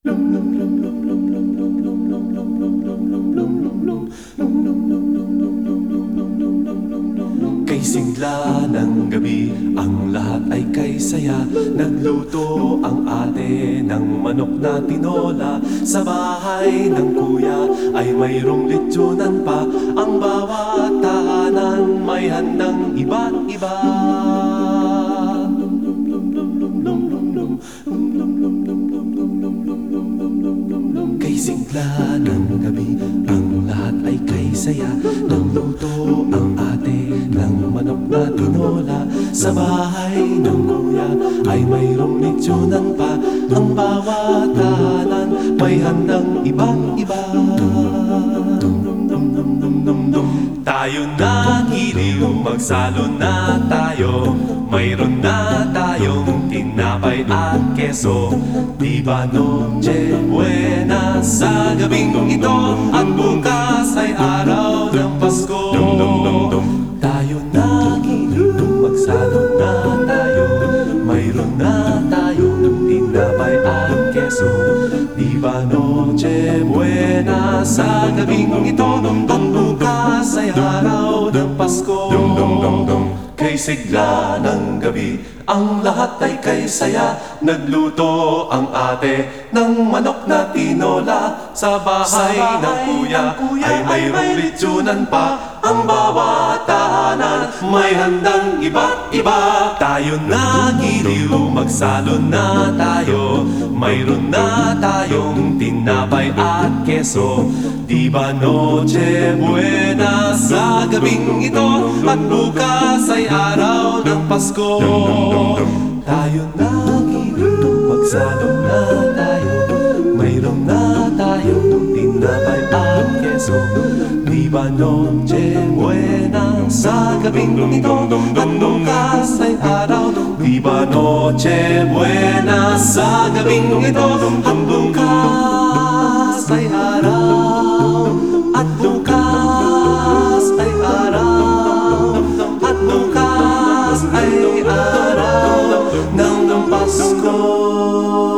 Kay sigla ng gabi, ang lahat ay kay saya. Nagluto ang ate ng manok na tinola. Sa bahay ng kuya ay mayroong litsunan pa. Ang bawat tahanan may handang iba't iba. Kay sigla ng gabi, ang lahat ay kay saya. Nagluto ang ate ng manok na tinola. Sa bahay ng kuya ay mayroong litsunan pa. Ang bawat tahanan may handang ibang iba. Tayo na giliw, magsalo na tayo. Mayroon na tayong tinapay at keso. Di ba noche buena sa gabing ito? At bukas ay araw ng Pasko. Tayo na giliw, magsalo na tayo. Mayroon na tayong tinapay at keso. Di ba noche buena sa gabing ito? At bukas ay araw ng Pasko. Kay sigla ng gabi, ang lahat ay kay saya. Nagluto ang ate ng manok na tinola. Sa bahay ng kuya ay mayroong litsunan pa. Ang bawat tahanan may handang iba't iba. Tayo na giliw, magsalo na tayo. Mayroon na tayong tinapay at keso. Di ba noche buena sa gabing ito? At bukas ay araw ng Pasko. Tayo na giliw, magsalo na tayo. Mayroon na tayong tinapay at keso. Di ba noche buena sa gabing ito? At bukas ay araw. Di ba noche buena sa gabing ito? At bukas ay araw. At bukas ay araw. At bukas ay araw ng Pasko.